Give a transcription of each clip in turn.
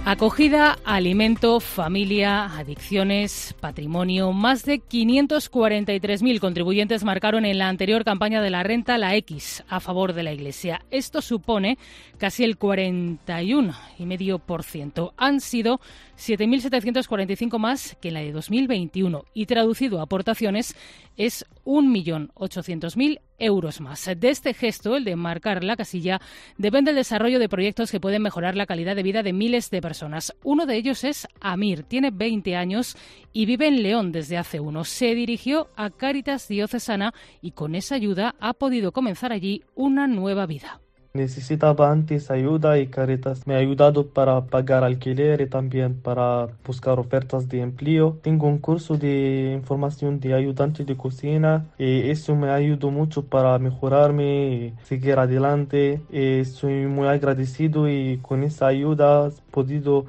Acogida, alimento, familia, adicciones, patrimonio. Más de 543.000 contribuyentes marcaron en la anterior campaña de la renta la X a favor de la Iglesia. Esto supone casi el 41,5%. Han sido 7.745 más que en la de 2021 y traducido a aportaciones es 1.800.000 euros más. De este gesto, el de marcar la casilla, depende el desarrollo de proyectos que pueden mejorar la calidad de vida de miles de personas. Uno de ellos es Amir, tiene 20 años y vive en León desde hace uno. Se dirigió a Cáritas Diocesana y con esa ayuda ha podido comenzar allí una nueva vida. Necesitaba antes ayuda y Cáritas me ha ayudado para pagar alquiler y también para buscar ofertas de empleo. Tengo un curso de información de ayudante de cocina y eso me ayudó mucho para mejorarme y seguir adelante. Soy muy agradecido y con esa ayuda he podido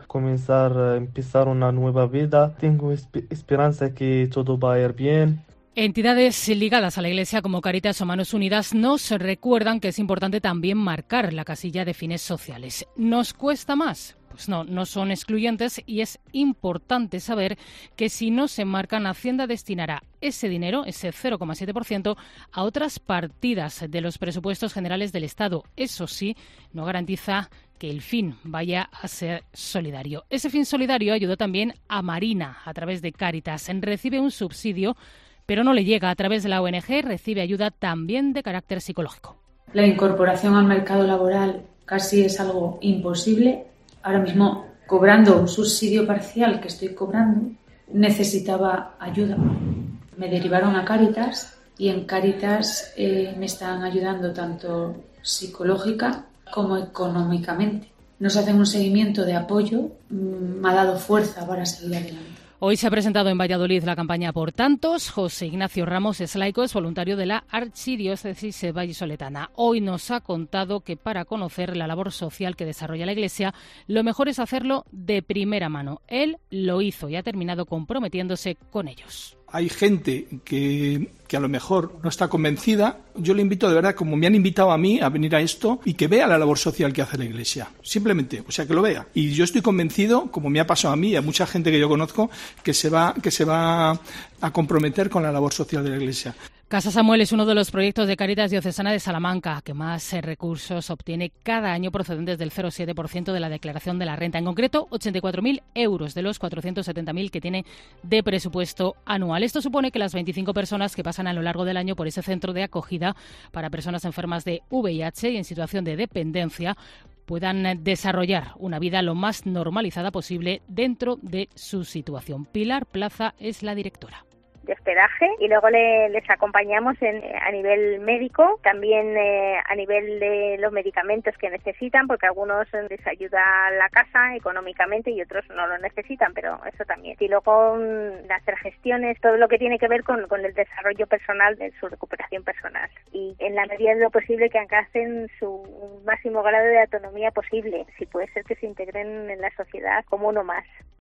empezar una nueva vida. Tengo esperanza que todo va a ir bien. Entidades ligadas a la Iglesia como Cáritas o Manos Unidas nos recuerdan que es importante también marcar la casilla de fines sociales. ¿Nos cuesta más? Pues no son excluyentes y es importante saber que si no se marcan, Hacienda destinará ese dinero, ese 0,7%, a otras partidas de los presupuestos generales del Estado. Eso sí, no garantiza que el fin vaya a ser solidario. Ese fin solidario ayudó también a Marina a través de Cáritas. Recibe un subsidio, pero no le llega a través de la ONG, recibe ayuda también de carácter psicológico. La incorporación al mercado laboral casi es algo imposible. Ahora mismo, cobrando un subsidio parcial que estoy cobrando, necesitaba ayuda. Me derivaron a Cáritas y en Cáritas me están ayudando tanto psicológica como económicamente. Nos hacen un seguimiento de apoyo, me ha dado fuerza para seguir adelante. Hoy se ha presentado en Valladolid la campaña Por Tantos. José Ignacio Ramos es laico, es voluntario de la Archidiócesis vallisoletana. Hoy nos ha contado que para conocer la labor social que desarrolla la Iglesia, lo mejor es hacerlo de primera mano. Él lo hizo y ha terminado comprometiéndose con ellos. Hay gente que a lo mejor no está convencida. Yo le invito de verdad, como me han invitado a mí a venir a esto, y que vea la labor social que hace la Iglesia. Simplemente, o sea, que lo vea. Y yo estoy convencido, como me ha pasado a mí y a mucha gente que yo conozco, que se va a comprometer con la labor social de la Iglesia. Casa Samuel es uno de los proyectos de Cáritas Diocesana de Salamanca que más recursos obtiene cada año procedentes del 0,7% de la declaración de la renta. En concreto, 84.000 euros de los 470.000 que tiene de presupuesto anual. Esto supone que las 25 personas que pasan a lo largo del año por ese centro de acogida para personas enfermas de VIH y en situación de dependencia puedan desarrollar una vida lo más normalizada posible dentro de su situación. Pilar Plaza es la directora de hospedaje y luego les acompañamos a nivel médico, también a nivel de los medicamentos que necesitan, porque algunos les ayuda la casa económicamente y otros no lo necesitan, pero eso también. Y luego hacer gestiones, todo lo que tiene que ver con el desarrollo personal, de su recuperación personal. Y en la medida de lo posible que alcancen su máximo grado de autonomía posible, si puede ser que se integren en la sociedad como uno más.